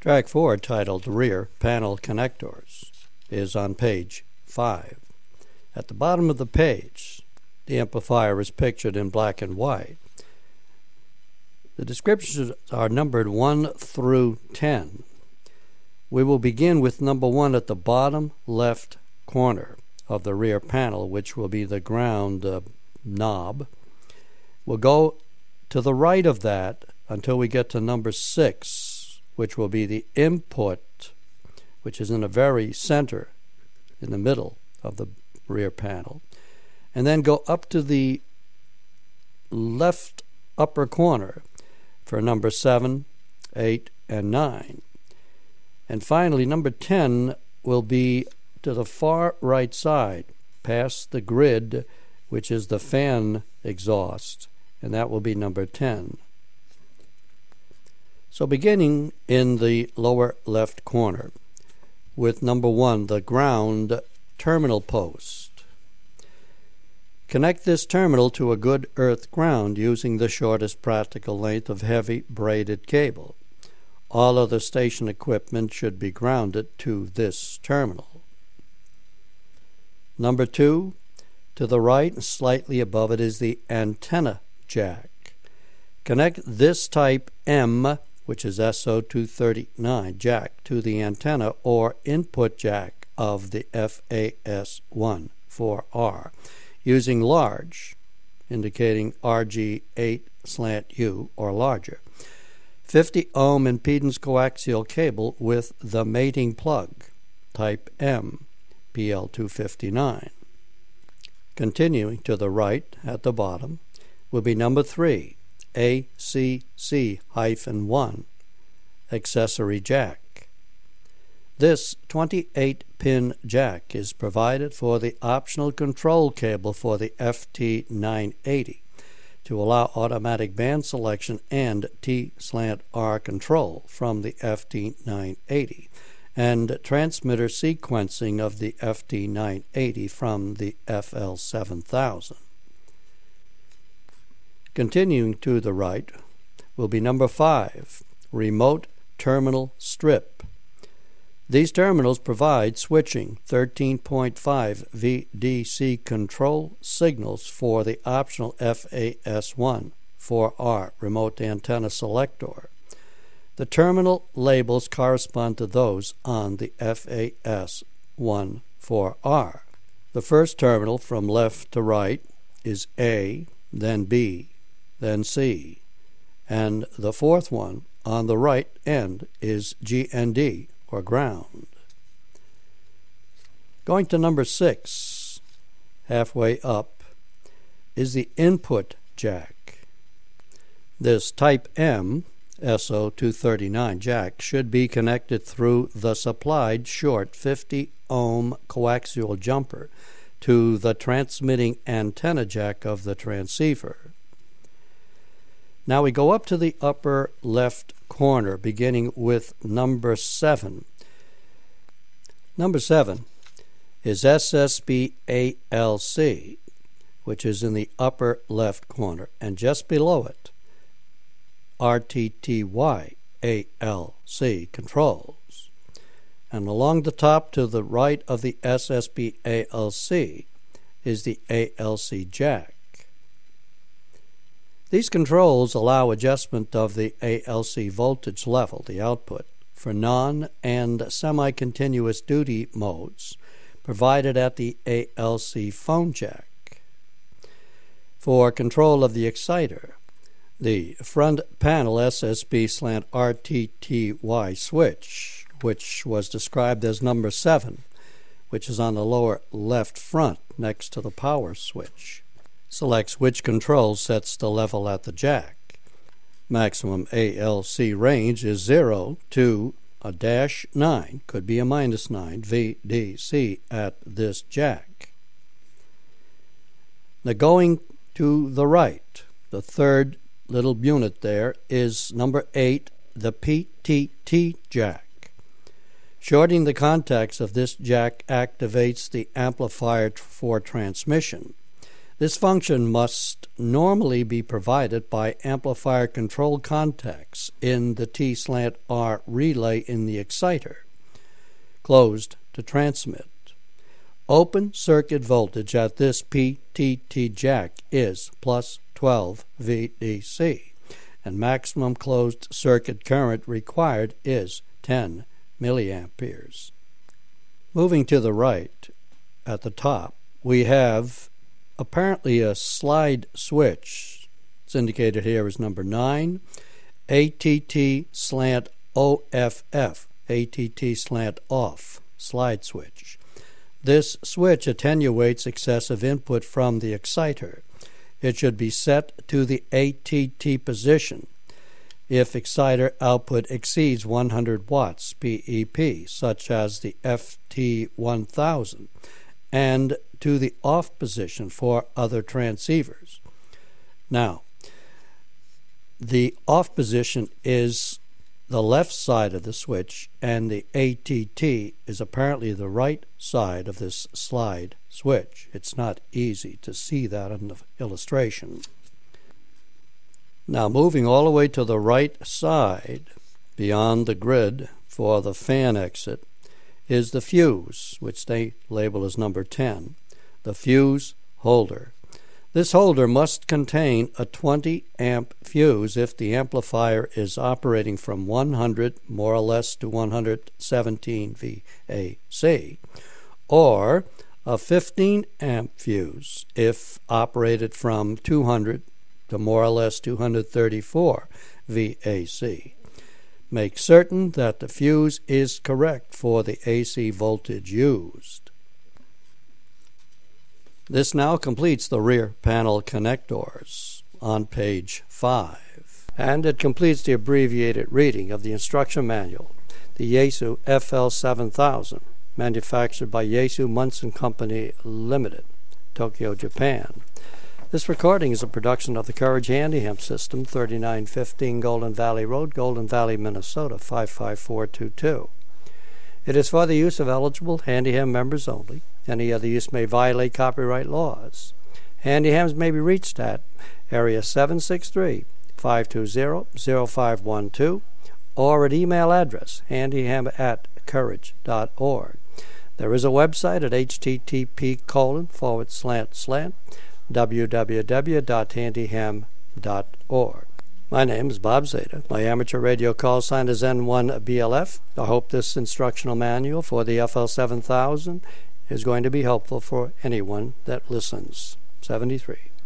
Track 4, titled Rear Panel Connectors, is on page 5. At the bottom of the page, the amplifier is pictured in black and white. The descriptions are numbered 1 through 10. We will begin with number 1 at the bottom left corner of the rear panel, which will be the ground knob. We'll go to the right of that until we get to number 6, which will be the input, which is in the very center, in the middle of the rear panel. And then go up to the left upper corner for number 7, 8, and 9. And finally, number 10 will be to the far right side, past the grid, which is the fan exhaust, and that will be number 10. So beginning in the lower left corner with number 1, the ground terminal post. Connect this terminal to a good earth ground using the shortest practical length of heavy braided cable. All other station equipment should be grounded to this terminal. Number 2, to the right and slightly above it is the antenna jack. Connect this type M, which is SO239 jack, to the antenna or input jack of the FAS1 4R using large, indicating RG8/U or larger, 50 ohm impedance coaxial cable with the mating plug, type M, PL259. Continuing to the right at the bottom will be number 3, ACC-1 accessory jack. This 28-pin jack is provided for the optional control cable for the FT980 to allow automatic band selection and T/R control from the FT980 and transmitter sequencing of the FT980 from the FL7000. Continuing to the right will be number 5, remote terminal strip. These terminals provide switching 13.5 VDC control signals for the optional FAS1 4R remote antenna selector. The terminal labels correspond to those on the FAS1 4R. The first terminal from left to right is A, then B, then C, and the fourth one on the right end is GND, or ground. Going to number 6, halfway up, is the input jack. This type M, SO239 jack, should be connected through the supplied short 50 ohm coaxial jumper to the transmitting antenna jack of the transceiver. Now we go up to the upper left corner, beginning with number 7. Number 7 is SSB-ALC, which is in the upper left corner, and just below it, RTTY-ALC controls. And along the top to the right of the SSB-ALC is the ALC jack. These controls allow adjustment of the ALC voltage level, the output, for non- and semi-continuous duty modes provided at the ALC phone jack. For control of the exciter, the front panel SSB/RTTY switch, which was described as number 7, which is on the lower left front next to the power switch, selects which control sets the level at the jack. Maximum ALC range is 0 to a -9, could be a -9 VDC at this jack. Now going to the right, the third little unit there is number 8, the PTT jack. Shorting the contacts of this jack activates the amplifier for transmission. This function must normally be provided by amplifier control contacts in the T/R relay in the exciter, closed to transmit. Open circuit voltage at this PTT jack is plus 12 VDC, and maximum closed circuit current required is 10 milliamperes. Moving to the right, at the top, we have apparently a slide switch. It's indicated here as number 9, ATT/OFF, ATT/off, slide switch. This switch attenuates excessive input from the exciter. It should be set to the ATT position if exciter output exceeds 100 watts PEP, such as the FT1000, and to the off position for other transceivers. Now, the off position is the left side of the switch, and the ATT is apparently the right side of this slide switch. It's not easy to see that in the illustration. Now, moving all the way to the right side, beyond the grid for the fan exit, is the fuse, which they label as number 10, the fuse holder. This holder must contain a 20 amp fuse if the amplifier is operating from 100 more or less to 117 VAC, or a 15 amp fuse if operated from 200 to more or less 234 VAC. Make certain that the fuse is correct for the AC voltage used. This now completes the rear panel connectors on page 5, and it completes the abbreviated reading of the instruction manual, the Yaesu FL7000, manufactured by Yaesu Munson Company Limited, Tokyo, Japan. This recording is a production of the Courage Handyham System, 3915 Golden Valley Road, Golden Valley, Minnesota, 55422. It is for the use of eligible Handyham members only. Any other use may violate copyright laws. Handyhams may be reached at area 763-520-0512 or at email address handyham@courage.org. There is a website at http://www.handyham.org. My name is Bob Zeta. My amateur radio call sign is N1BLF. I hope this instructional manual for the FL7000 is going to be helpful for anyone that listens. 73.